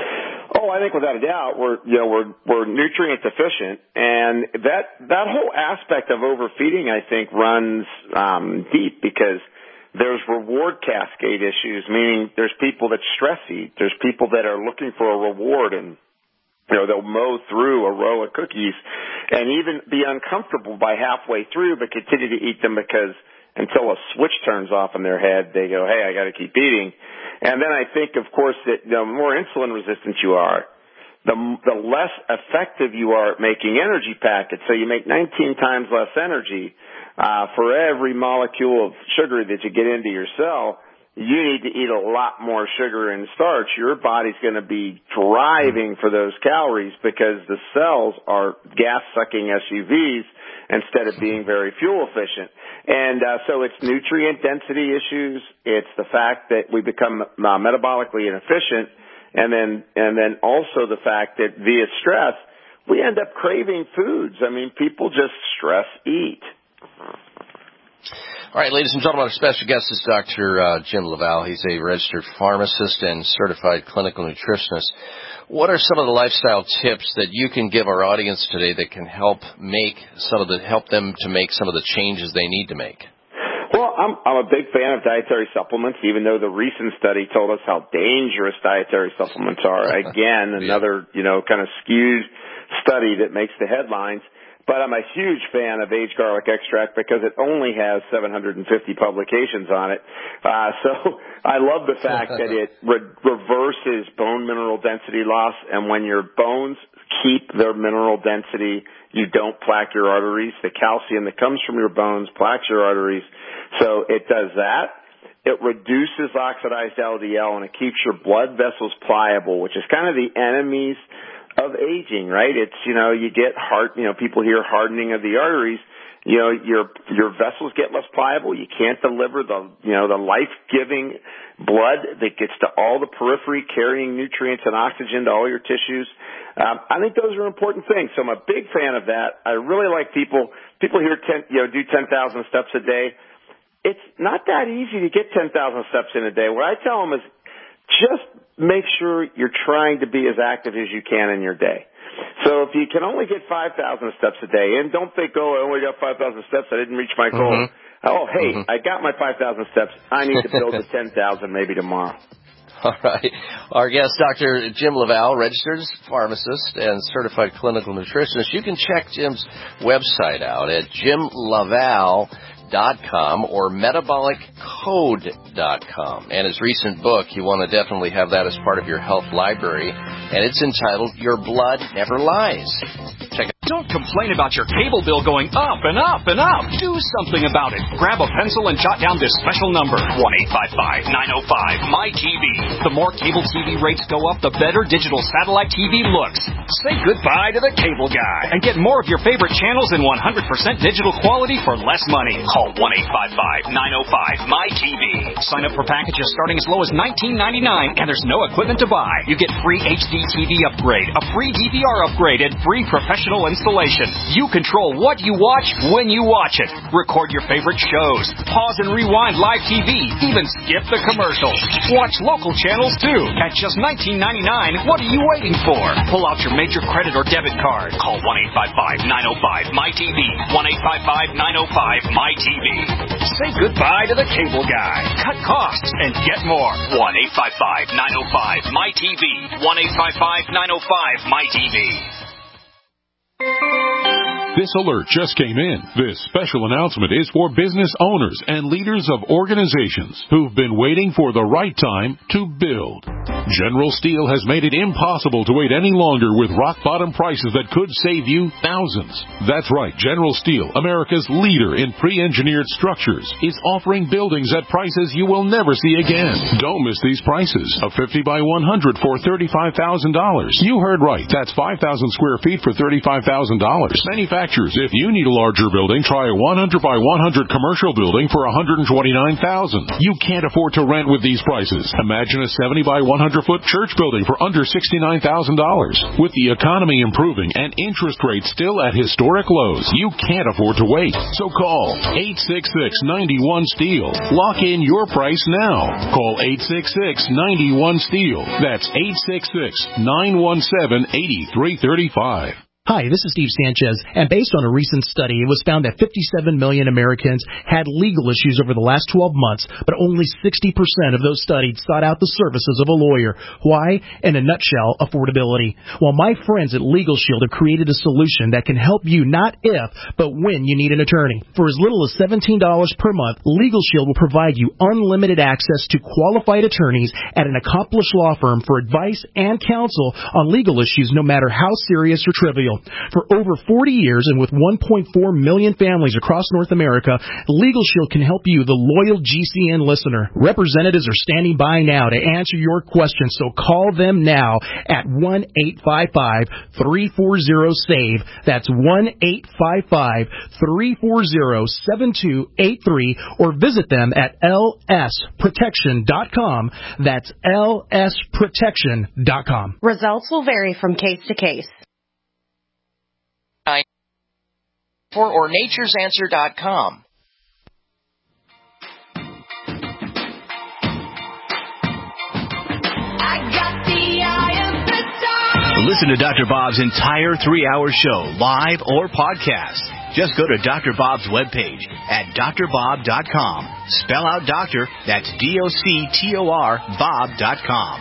Oh, I think without a doubt we're, you know, we're, we're nutrient deficient, and that, that whole aspect of overfeeding, I think, runs, um, deep, because there's reward cascade issues, meaning there's people that stress eat. There's people that are looking for a reward, and, you know, they'll mow through a row of cookies and even be uncomfortable by halfway through, but continue to eat them because until a switch turns off in their head, they go, hey, I got to keep eating. And then I think, of course, that the more insulin resistant you are, the, the less effective you are at making energy packets. So you make nineteen times less energy uh, for every molecule of sugar that you get into your cell. You need to eat a lot more sugar and starch. Your body's going to be driving for those calories because the cells are gas-sucking S U Vs instead of being very fuel efficient. And uh, so it's nutrient density issues. It's the fact that we become uh, metabolically inefficient. And then, and then also the fact that via stress, we end up craving foods. I mean, people just stress eat. All right, ladies and gentlemen, our special guest is Doctor Uh, Jim LaValle. He's a registered pharmacist and certified clinical nutritionist. What are some of the lifestyle tips that you can give our audience today that can help make some of the help them to make some of the changes they need to make? Well, I'm, I'm a big fan of dietary supplements, even though the recent study told us how dangerous dietary supplements are. Again, another, you know, kind of skewed study that makes the headlines. But I'm a huge fan of aged garlic extract because it only has seven hundred fifty publications on it. Uh, so I love the fact that it re- reverses bone mineral density loss. And when your bones keep their mineral density, you don't plaque your arteries. The calcium that comes from your bones plaques your arteries. So it does that. It reduces oxidized L D L, and it keeps your blood vessels pliable, which is kind of the enemies of aging, right? It's, you know, you get heart, you know, people hear hardening of the arteries. You know, your your vessels get less pliable. You can't deliver the, you know, the life-giving blood that gets to all the periphery, carrying nutrients and oxygen to all your tissues. Um, I think those are important things. So I'm a big fan of that. I really like people, people here, ten, you know, do ten thousand steps a day. It's not that easy to get ten thousand steps in a day. What I tell them is just make sure you're trying to be as active as you can in your day. So if you can only get five thousand steps a day, and don't think, oh, I only got five thousand steps, I didn't reach my goal. Mm-hmm. Oh, hey, mm-hmm. I got my five thousand steps. I need to build to ten thousand maybe tomorrow. All right. Our guest, Doctor Jim LaValle, registered pharmacist and certified clinical nutritionist. You can check Jim's website out at jim lavalle dot com or metabolic code dot com. And his recent book, you want to definitely have that as part of your health library, and it's entitled Your Blood Never Lies. Check it out. Don't complain about your cable bill going up and up and up. Do something about it. Grab a pencil and jot down this special number, one eight five five, nine oh five, M Y T V. The more cable T V rates go up, the better digital satellite T V looks. Say goodbye to the cable guy and get more of your favorite channels in one hundred percent digital quality for less money. Call one eight five five, nine oh five, M Y T V. Sign up for packages starting as low as nineteen ninety-nine, and there's no equipment to buy. You get free H D T V upgrade, a free D V R upgrade, and free professional installation. You control what you watch when you watch it. Record your favorite shows. Pause and rewind live T V. Even skip the commercials. Watch local channels too. At just nineteen ninety-nine, what are you waiting for? Pull out your major credit or debit card. Call one eight five five, nine oh five, M Y T V. one eight five five, nine oh five, M Y T V. Say goodbye to the cable guy. Cut costs and get more. one eight five five, nine oh five, M Y T V. one eight five five, nine oh five, M Y T V. This alert just came in. This special announcement is for business owners and leaders of organizations who've been waiting for the right time to build. General Steel has made it impossible to wait any longer with rock-bottom prices that could save you thousands. That's right, General Steel, America's leader in pre-engineered structures, is offering buildings at prices you will never see again. Don't miss these prices. A fifty by one hundred for thirty-five thousand dollars. You heard right. That's five thousand square feet for thirty-five thousand dollars. Manufacturers, if you need a larger building, try a one hundred by one hundred commercial building for one hundred twenty-nine thousand dollars. You can't afford to rent with these prices. Imagine a seventy by one hundred foot church building for under sixty-nine thousand dollars. With the economy improving and interest rates still at historic lows, you can't afford to wait. So call eight six six, nine one, STEEL. Lock in your price now. Call eight six six, nine one, STEEL. That's eight six six, nine one seven, eight three three five. Hi, this is Steve Sanchez, and based on a recent study, it was found that fifty-seven million Americans had legal issues over the last twelve months, but only sixty percent of those studied sought out the services of a lawyer. Why? In a nutshell, affordability. Well, my friends at Legal Shield have created a solution that can help you not if, but when you need an attorney. For as little as seventeen dollars per month, Legal Shield will provide you unlimited access to qualified attorneys at an accomplished law firm for advice and counsel on legal issues, no matter how serious or trivial. Shield. For over forty years and with one point four million families across North America, Legal Shield can help you, the loyal G C N listener. Representatives are standing by now to answer your questions, so call them now at one eight five five, three four zero, SAVE. That's one eight five five, three four zero, seven two eight three, or visit them at L S protection dot com. That's L S protection dot com. Results will vary from case to case. For or natures answer dot com. Listen to Doctor Bob's entire three-hour show, live or podcast. Just go to Doctor Bob's webpage at D R bob dot com. Spell out doctor, that's D O C T O R, Bob dot com.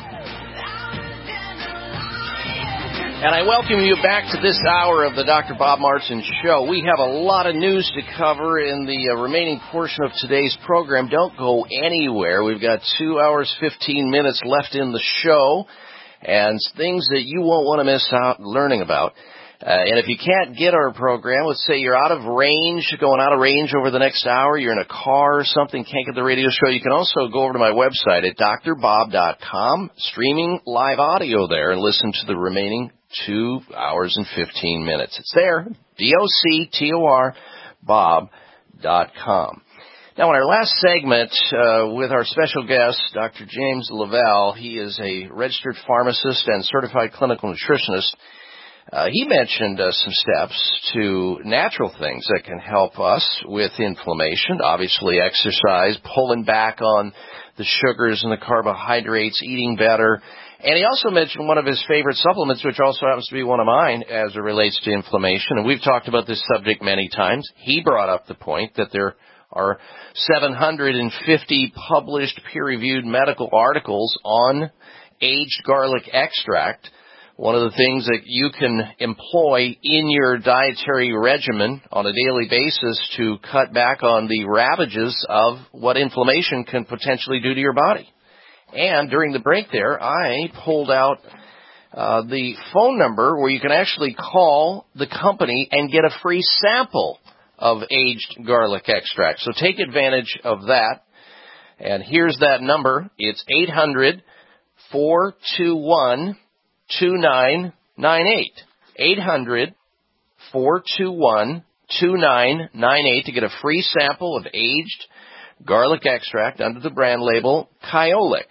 And I welcome you back to this hour of the Doctor Bob Martin Show. We have a lot of news to cover in the uh, remaining portion of today's program. Don't go anywhere. We've got two hours, fifteen minutes left in the show, and things that you won't want to miss out learning about. Uh, and if you can't get our program, let's say you're out of range, going out of range over the next hour, you're in a car or something, can't get the radio show, you can also go over to my website at D R bob dot com, streaming live audio there, and listen to the remaining two hours and fifteen minutes. It's there, D O C T O R, Bob dot com. Now, in our last segment uh, with our special guest, Doctor James Lavelle, he is a registered pharmacist and certified clinical nutritionist. Uh, he mentioned uh, some steps to natural things that can help us with inflammation. Obviously, exercise, pulling back on the sugars and the carbohydrates, eating better. And he also mentioned one of his favorite supplements, which also happens to be one of mine as it relates to inflammation. And we've talked about this subject many times. He brought up the point that there are seven hundred fifty published peer-reviewed medical articles on aged garlic extract. One of the things that you can employ in your dietary regimen on a daily basis to cut back on the ravages of what inflammation can potentially do to your body. And during the break there, I pulled out uh, the phone number where you can actually call the company and get a free sample of aged garlic extract. So take advantage of that. And here's that number. It's eight hundred, four two one, two nine nine eight. eight hundred, four two one, two nine nine eight to get a free sample of aged garlic extract under the brand label Kyolic.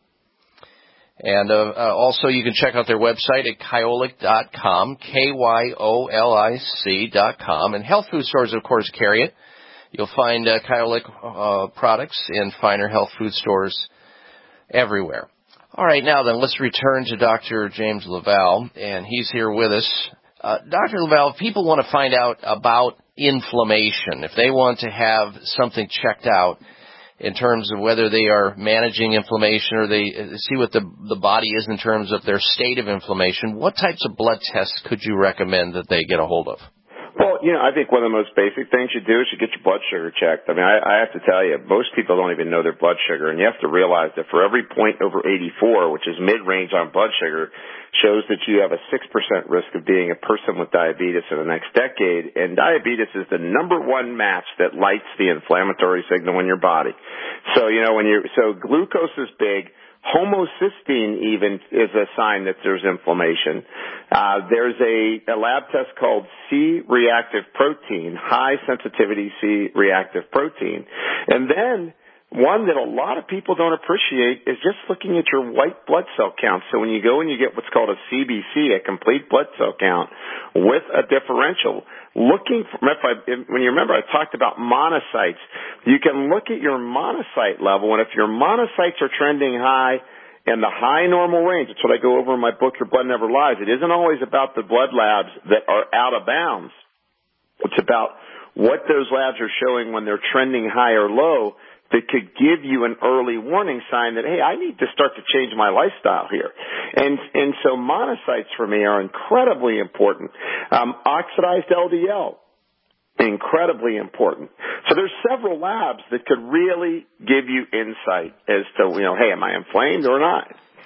And uh, uh, also you can check out their website at kyolic dot com, K Y O L I C dot com. And health food stores, of course, carry it. You'll find uh, Kyolic uh, products in finer health food stores everywhere. All right, now then, let's return to Doctor James Lavelle, and he's here with us. Uh, Doctor Lavelle, if people want to find out about inflammation, if they want to have something checked out in terms of whether they are managing inflammation or they see what the, the body is in terms of their state of inflammation, what types of blood tests could you recommend that they get a hold of? Well, you know, I think one of the most basic things you do is you get your blood sugar checked. I mean, I, I have to tell you, most people don't even know their blood sugar, and you have to realize that for every point over eighty-four, which is mid-range on blood sugar, shows that you have a six percent risk of being a person with diabetes in the next decade, and diabetes is the number one match that lights the inflammatory signal in your body. So, you know, when you're, so glucose is big. Homocysteine even is a sign that there's inflammation. Uh, there's a, a lab test called C-reactive protein, high sensitivity C-reactive protein. And then one that a lot of people don't appreciate is just looking at your white blood cell count. So when you go and you get what's called a C B C, a complete blood cell count with a differential, looking for, if I, when you remember I talked about monocytes, you can look at your monocyte level, and if your monocytes are trending high in the high normal range, that's what I go over in my book, Your Blood Never Lies. It isn't always about the blood labs that are out of bounds. It's about what those labs are showing when they're trending high or low that could give you an early warning sign that, hey, I need to start to change my lifestyle here. And and so monocytes for me are incredibly important. Um, oxidized L D L, incredibly important. So there's several labs that could really give you insight as to, you know, hey, am I inflamed or not?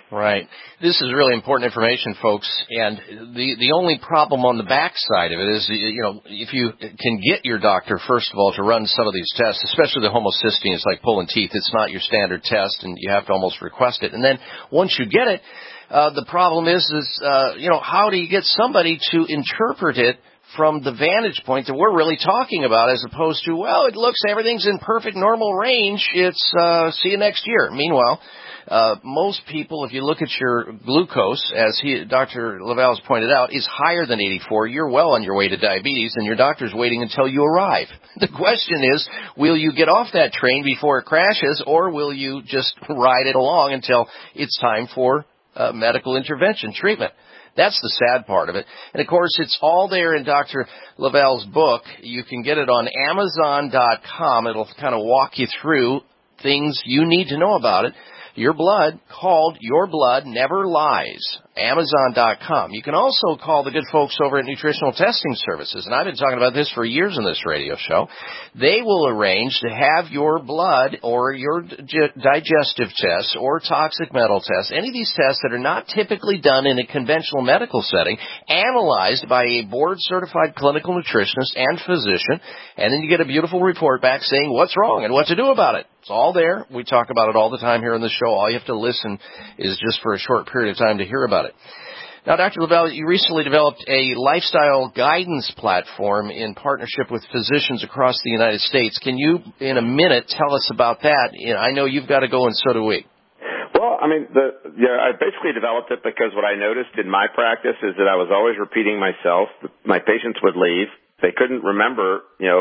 Right. This is really important information, folks, and the the only problem on the backside of it is, you know, if you can get your doctor, first of all, to run some of these tests, especially the homocysteine, it's like pulling teeth. It's not your standard test, and you have to almost request it. And then once you get it, uh, the problem is, is uh, you know, how do you get somebody to interpret it from the vantage point that we're really talking about, as opposed to, well, it looks, everything's in perfect normal range, it's, uh, see you next year. Meanwhile, uh, most people, if you look at your glucose, as he, Doctor LaValle has pointed out, is higher than eighty-four. You're well on your way to diabetes, and your doctor's waiting until you arrive. The question is, will you get off that train before it crashes, or will you just ride it along until it's time for uh, medical intervention, treatment? That's the sad part of it. And, of course, it's all there in Doctor LaValle's book. You can get it on Amazon dot com. It'll kind of walk you through things you need to know about it. Your Blood, called Your Blood Never Lies, Amazon dot com. You can also call the good folks over at Nutritional Testing Services, and I've been talking about this for years on this radio show. They will arrange to have your blood or your d- digestive tests or toxic metal tests, any of these tests that are not typically done in a conventional medical setting, analyzed by a board-certified clinical nutritionist and physician, and then you get a beautiful report back saying what's wrong and what to do about it. It's all there. We talk about it all the time here on the show. All you have to listen is just for a short period of time to hear about it. Now, Doctor LaValle, you recently developed a lifestyle guidance platform in partnership with physicians across the United States. Can you, in a minute, tell us about that? I know you've got to go, and so do we. Well, I mean, the, yeah, I basically developed it because what I noticed in my practice is that I was always repeating myself. My patients would leave. They couldn't remember, you know,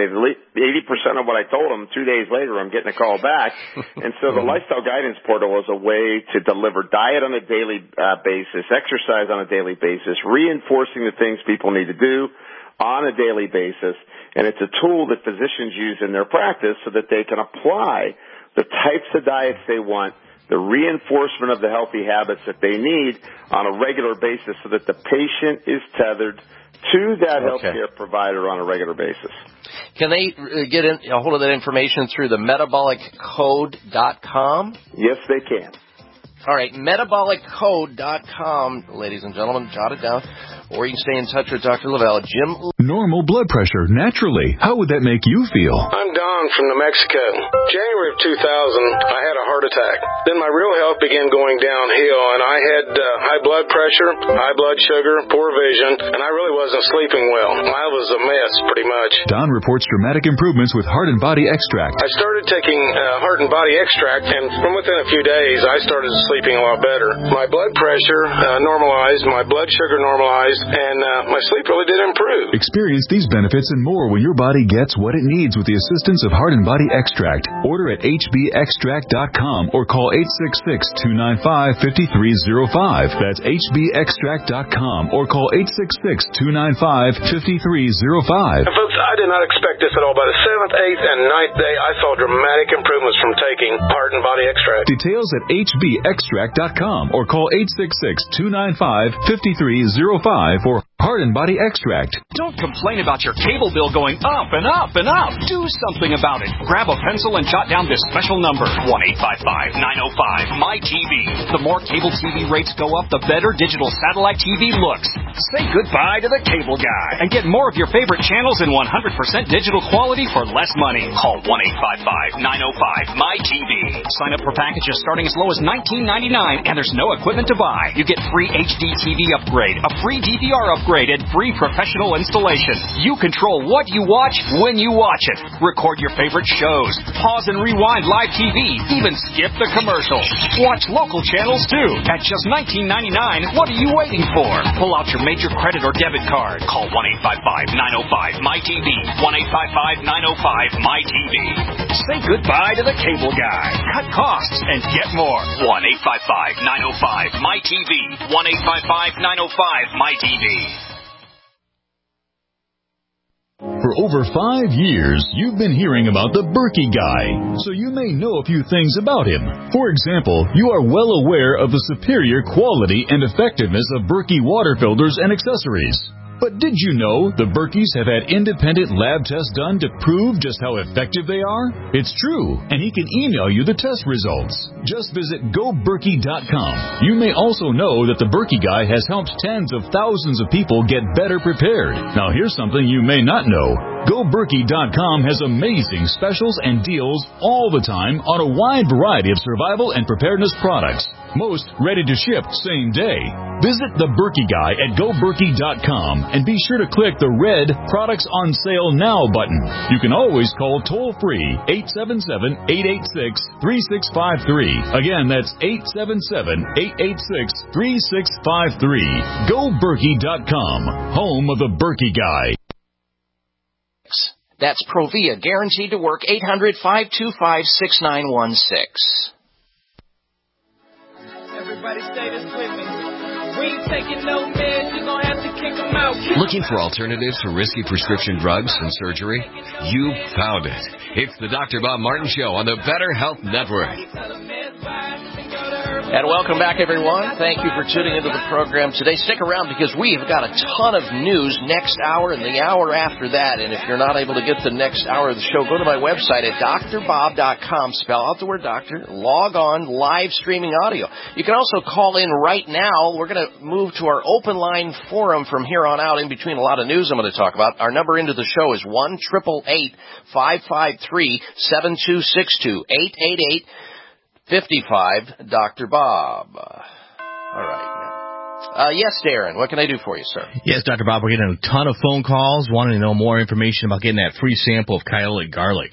eighty percent of what I told them. Two days later, I'm getting a call back. And so the Lifestyle Guidance Portal was a way to deliver diet on a daily uh, basis, exercise on a daily basis, reinforcing the things people need to do on a daily basis. And it's a tool that physicians use in their practice so that they can apply the types of diets they want, the reinforcement of the healthy habits that they need on a regular basis so that the patient is tethered to that okay. healthcare provider on a regular basis. Can they get in, a hold of that information through the metabolic code dot com? Yes, they can. All right, metabolic code dot com, ladies and gentlemen, jot it down. Or you can stay in touch with Doctor LaValle. Jim. Normal blood pressure, naturally. How would that make you feel? I'm Don from New Mexico. January of two thousand, I had a heart attack. Then my real health began going downhill, and I had uh, high blood pressure, high blood sugar, poor vision, and I really wasn't sleeping well. I was a mess, pretty much. Don reports dramatic improvements with Heart and Body Extract. I started taking uh, Heart and Body Extract, and from within a few days, I started sleeping a lot better. My blood pressure uh, normalized, my blood sugar normalized, and uh, my sleep really did improve. Experience these benefits and more when your body gets what it needs with the assistance of Heart and Body Extract. Order at H B extract dot com or call eight six six, two nine five, five three zero five. That's H B extract dot com or call eight six six, two nine five, five three zero five. And folks, I did not expect this at all. By the seventh, eighth, and ninth day, I saw dramatic improvements from taking Heart and Body Extract. Details at H B extract dot com or call eight six six, two nine five, five three zero five for Heart and Body Extract. Don't complain about your cable bill going up and up and up. Do something about it. Grab a pencil and jot down this special number, one eight five five, nine oh five, M Y T V. The more cable T V rates go up, the better digital satellite T V looks. Say goodbye to the cable guy and get more of your favorite channels in one hundred percent digital quality for less money. Call one eight five five, nine oh five, M Y T V. Sign up for packages starting as low as nineteen ninety-nine, and there's no equipment to buy. You get free H D T V upgrade, a free D V R upgrade, and free professional installation. You control what you watch when you watch it. Record your favorite shows. Pause and rewind live T V. Even skip the commercials. Watch local channels too. At just nineteen ninety-nine, what are you waiting for? Pull out your major credit or debit card. Call one eight five five, nine oh five, M Y T V. one eight five five, nine oh five, M Y T V. Say goodbye to the cable guy. Cut costs and get more. one eight five five, nine oh five, M Y T V. one eight five five, nine oh five, M Y T V. For over five years, you've been hearing about the Berkey Guy, so you may know a few things about him. For example, you are well aware of the superior quality and effectiveness of Berkey water filters and accessories. But did you know the Berkeys have had independent lab tests done to prove just how effective they are? It's true, and he can email you the test results. Just visit go berkey dot com. You may also know that the Berkey Guy has helped tens of thousands of people get better prepared. Now here's something you may not know. go berkey dot com has amazing specials and deals all the time on a wide variety of survival and preparedness products. Most ready to ship same day. Visit the Berkey Guy at go berkey dot com and be sure to click the red Products on Sale Now button. You can always call toll-free eight seven seven, eight eight six, three six five three. Again, that's eight seven seven, eight eight six, three six five three. go berkey dot com, home of the Berkey Guy. That's Provia, guaranteed to work, eight hundred, five two five, six nine one six. Everybody say this with me. We ain't taking no meds, you gon' have to kick them out. Looking for alternatives to risky prescription drugs and surgery? You found it. It's the Doctor Bob Martin Show on the Better Health Network. And welcome back, everyone. Thank you for tuning into the program today. Stick around because we've got a ton of news next hour and the hour after that. And if you're not able to get the next hour of the show, go to my website at dr bob dot com. Spell out the word doctor. Log on, live streaming audio. You can also call in right now. We're going to move to our open line forum from here on out in between a lot of news I'm going to talk about. Our number into the show is one eight eight eight, five five three, seven two six two, eight eight eight, fifty-five, Doctor Bob. All right. Uh, yes, Darren, what can I do for you, sir? Yes, Doctor Bob, we're getting a ton of phone calls wanting to know more information about getting that free sample of Kyolic garlic.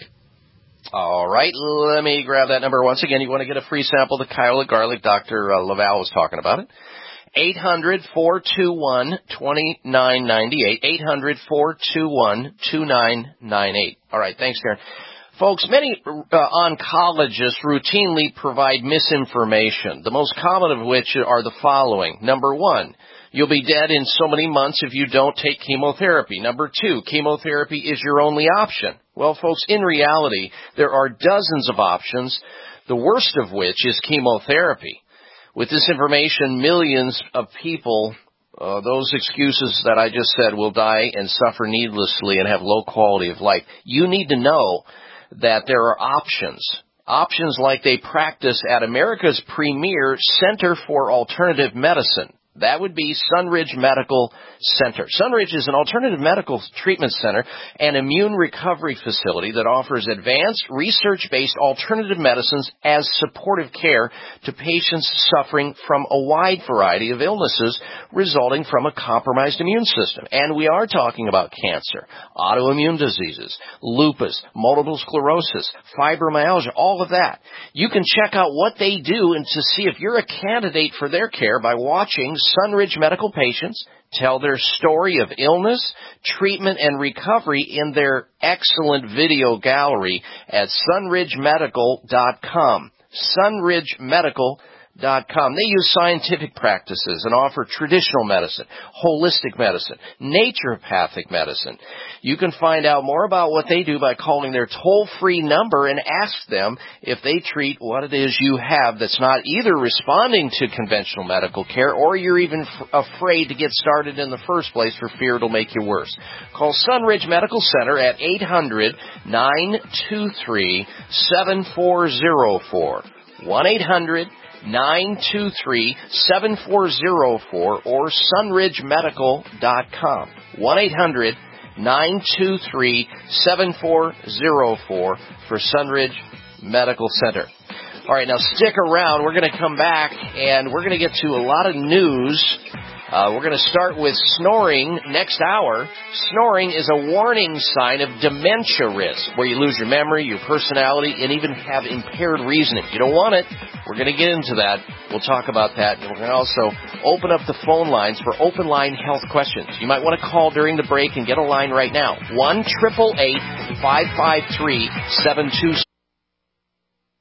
All right, let me grab that number once again. You want to get a free sample of the Kyolic garlic? Doctor Uh, Laval was talking about it. eight hundred, four two one, two nine nine eight. eight hundred, four two one, two nine nine eight. All right, thanks, Darren. Folks, many uh, oncologists routinely provide misinformation, the most common of which are the following. Number one, you'll be dead in so many months if you don't take chemotherapy. Number two, chemotherapy is your only option. Well, folks, in reality, there are dozens of options, the worst of which is chemotherapy. With this information, millions of people, uh, those excuses that I just said, will die and suffer needlessly and have low quality of life. You need to know that there are options. Options like they practice at America's premier Center for Alternative Medicine. That would be Sunridge Medical Center. Sunridge is an alternative medical treatment center and immune recovery facility that offers advanced research-based alternative medicines as supportive care to patients suffering from a wide variety of illnesses resulting from a compromised immune system. And we are talking about cancer, autoimmune diseases, lupus, multiple sclerosis, fibromyalgia, all of that. You can check out what they do and to see if you're a candidate for their care by watching Sunridge Medical patients tell their story of illness, treatment, and recovery in their excellent video gallery at sunridge medical dot com. sunridge medical dot com. They use scientific practices and offer traditional medicine, holistic medicine, naturopathic medicine. You can find out more about what they do by calling their toll-free number and ask them if they treat what it is you have that's not either responding to conventional medical care or you're even f- afraid to get started in the first place for fear it'll make you worse. Call Sunridge Medical Center at eight hundred, nine two three, seven four zero four. one eight hundred, nine two three, seven four zero four or sunridge medical dot com. one eight hundred, nine two three, seven four zero four for Sunridge Medical Center. All right, now stick around. We're going to come back, and we're going to get to a lot of news. Uh, we're going to start with snoring next hour. Snoring is a warning sign of dementia risk, where you lose your memory, your personality, and even have impaired reasoning. You don't want it. We're going to get into that. We'll talk about that. And we're going to also open up the phone lines for open line health questions. You might want to call during the break and get a line right now. one eight eight eight, five five three, seven two six.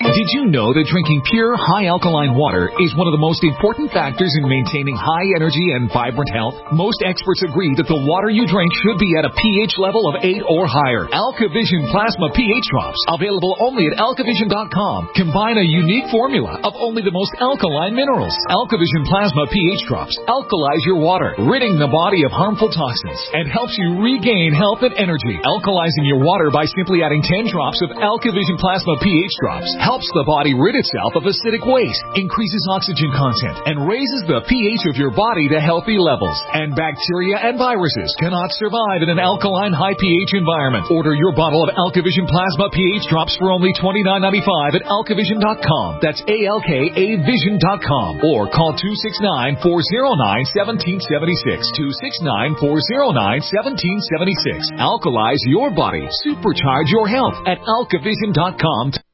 Did you know that drinking pure, high alkaline water is one of the most important factors in maintaining high energy and vibrant health? Most experts agree that the water you drink should be at a pH level of eight or higher. AlkaVision Plasma pH Drops, available only at alkavision dot com, combine a unique formula of only the most alkaline minerals. AlkaVision Plasma pH Drops alkalize your water, ridding the body of harmful toxins, and helps you regain health and energy. Alkalizing your water by simply adding ten drops of AlkaVision Plasma pH Drops helps the body rid itself of acidic waste, increases oxygen content, and raises the pH of your body to healthy levels. And bacteria and viruses cannot survive in an alkaline high pH environment. Order your bottle of AlkaVision Plasma pH Drops for only twenty-nine ninety-five at alkavision dot com. That's A L K A vision dot com. Or call two six nine, four oh nine, one seven seven six. two six nine, four oh nine, one seven seven six. Alkalize your body. Supercharge your health at alkavision dot com.